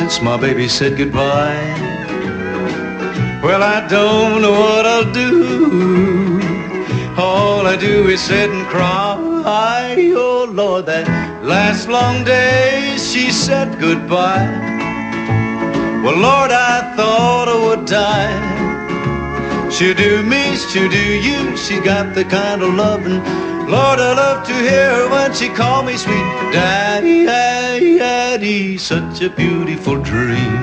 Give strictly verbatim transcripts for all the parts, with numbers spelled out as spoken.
since my baby said goodbye. Well, I don't know what I'll do. All I do is sit and cry. Oh Lord, that last long day she said goodbye. Well, Lord, I thought I would die. She'll do me, she'll do you. She got the kind of loving, Lord, I love to hear her when she called me sweet daddy, daddy, daddy. Such a beautiful dream.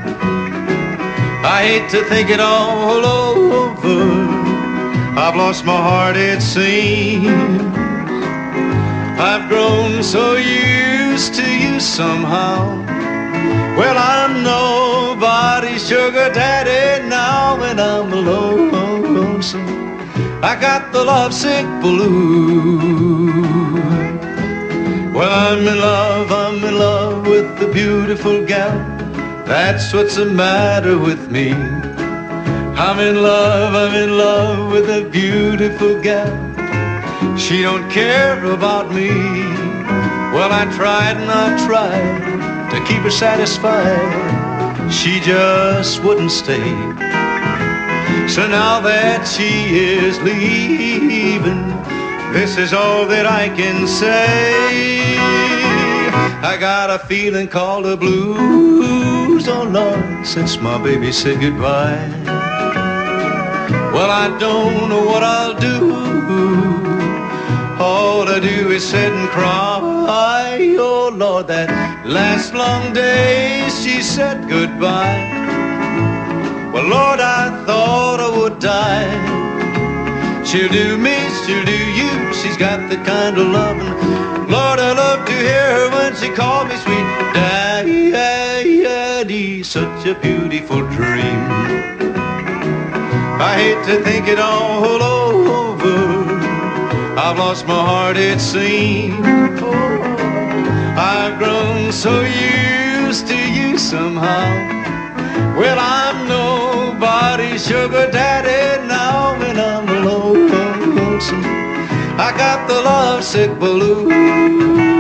I hate to think it all over. I've lost my heart, it seems. I've grown so used to you somehow. Well, I'm nobody's sugar daddy now, and I'm alone, lonesome. I got the lovesick blues. Well, I'm in love, I'm in love with the beautiful gal. That's what's the matter with me. I'm in love, I'm in love with a beautiful gal. She don't care about me. Well, I tried and I tried to keep her satisfied. She just wouldn't stay. So now that she is leaving, this is all that I can say. I got a feeling called the blues, oh Lord, since my baby said goodbye. Well, I don't know what I'll do. All I do is sit and cry. Oh Lord, that last long day she said goodbye. Well, Lord, I thought I would die. She'll do me, she'll do you. She's got the kind of loving, Lord, I love to hear her when she called me sweet daddy, daddy, daddy. Such a beautiful dream. I hate to think it all over. I've lost my heart, it seems. Oh, I've grown so used to you somehow. Well, I'm nobody's sugar daddy now, and I'm alone, lonesome. I got the lovesick blues.